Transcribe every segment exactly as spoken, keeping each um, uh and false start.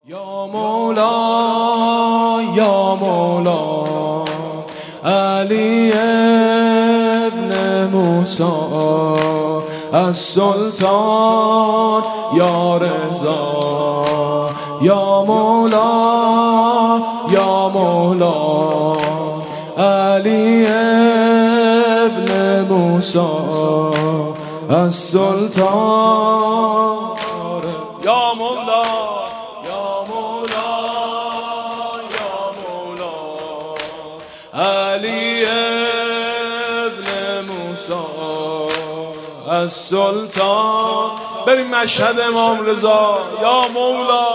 یا مولا یا مولا علی ابن موسی السلطان یا رضا یا مولا یا مولا علی ابن موسی السلطان یا مولا علی ابن موسی السلطان. بریم مشهد امام رضا. یا مولا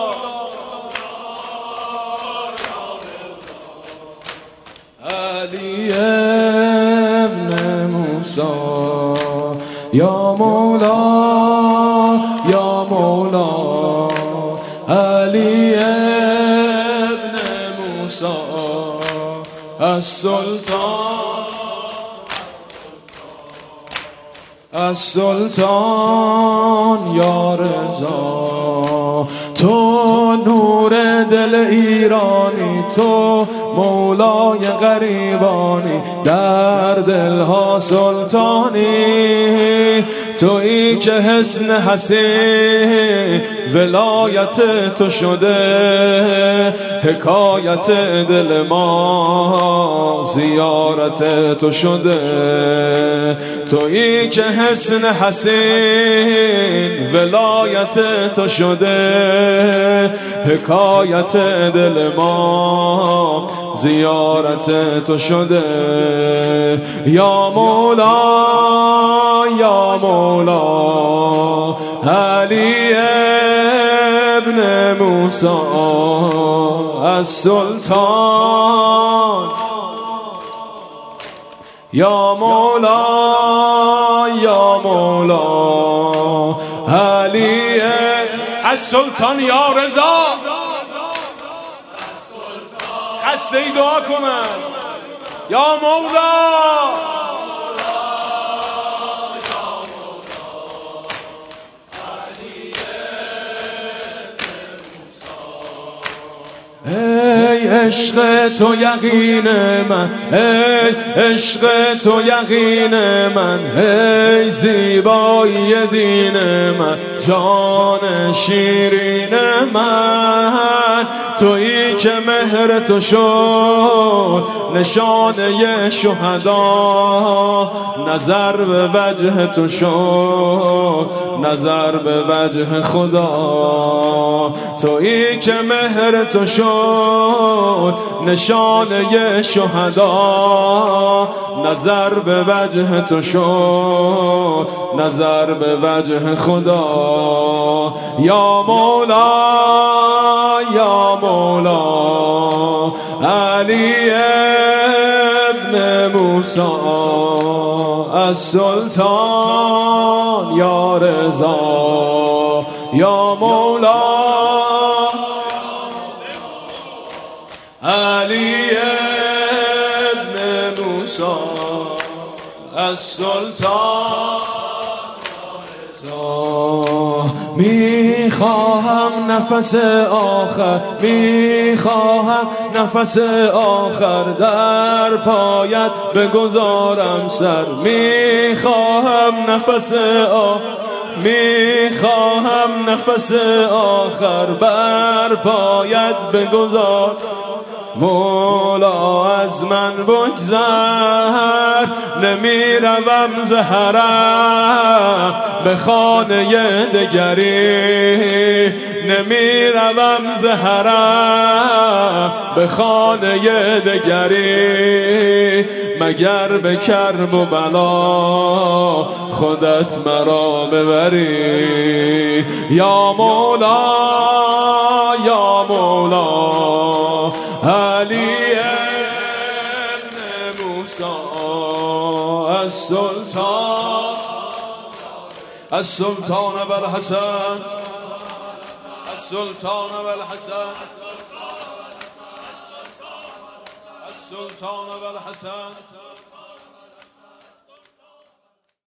علی ابن موسی یا مولا یا مولا علی ابن موسی السلطان السلطان یا رضا. تو نور دل ایرانی، تو مولای غریبانی، در دلها سلطانی. تویی که حسن حسین ولایت تو شده، حکایت دل ما زیارت تو شده. تویی که حسن حسین ولایت تو شده، حکایت دل ما زیارت تو شده. یا مولا یا مولا علی ابن موسی السلطان. یا مولا یا مولا علی السلطان یا رضا. خسته ای دعا کنم. یا مولا ای عشق تو یقین من، ای عشق تو یقین من، ای زیبایی دین من، جان شیرین من. تویی که مهر تو شد نشانه شهدا، نظر به وجه تو شد نظر به وجه خدا. تویی که مهر تو شد نشانه شهدا، نظر به وجه تو شد نظر به وجه خدا. یا مولا یا مولا علی ابن موسی السلطان یا رضا. یا مولا علی ابن موسی السلطان. میخواهم نفس آخر، میخواهم نفس آخر در پایت بگذارم سر. میخواهم نفس آخر، میخواهم نفس آخر بر پایت بگذار. مولا از من بگذر، نمیروم ز حرم به خانه دگری، نمیروم ز حرم به خانه دگری. مگر به کرب و بلا خودت مرا ببری. یا مولا یا مولا علی ابن موسی السلطان. السلطان بالحسن السلطان بالحسن السلطان بالحسن